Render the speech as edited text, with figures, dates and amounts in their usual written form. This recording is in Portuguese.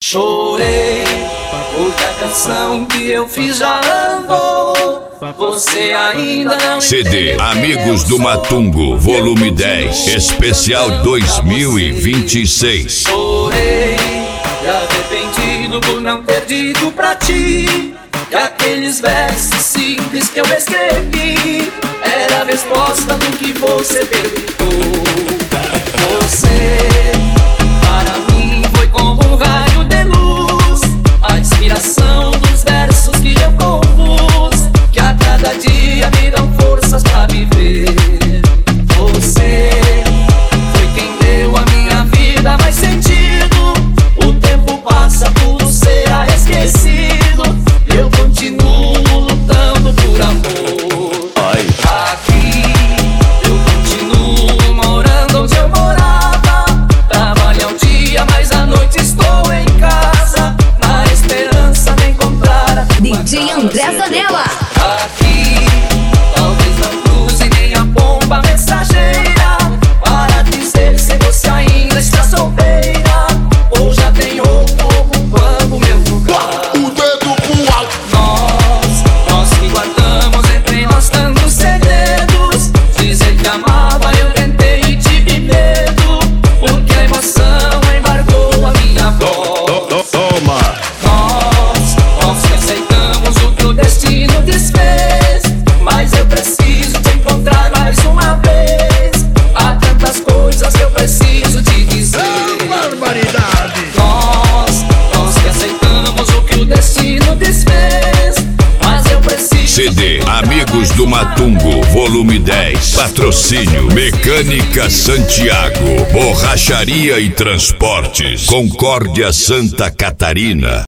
Chorei, porque a canção que eu fiz já andou. Você ainda não CD Amigos do Matungo, volume 10, especial 2026. Chorei, e arrependido por não ter dito pra ti que aqueles versos simples que eu escrevi era a resposta do que você perguntou. Você, para mim, foi como um raio de luz, a inspiração dos versos que eu compus, que a cada dia me dão forças pra viver. Você foi quem deu à minha vida mais sentido. O tempo passa, tudo será esquecido. Eu continuo lutando por amor. Aqui eu continuo morando onde eu morava. Trabalho ao dia, mas à noite estou em casa, na esperança de encontrar DJ André Zanella. Aqui talvez não cruze nem a bomba mensageira para dizer se você ainda está solteira ou já tem outro ocupando meu lugar. O dedo pro alto. Nós que guardamos entre nós tantos segredos. Dizer que amava eu tentei e tive medo, porque a emoção embargou a minha voz. Toma. Nós que aceitamos o que o destino desfez, mas eu preciso te encontrar mais uma vez. Há tantas coisas que eu preciso te dizer. Barbaridade. Nós que aceitamos o que o destino desfez, mas eu preciso. CD Amigos do Matungo, volume 10, patrocínio Mecânica Santiago, Borracharia e Transportes, Concórdia, Santa Catarina.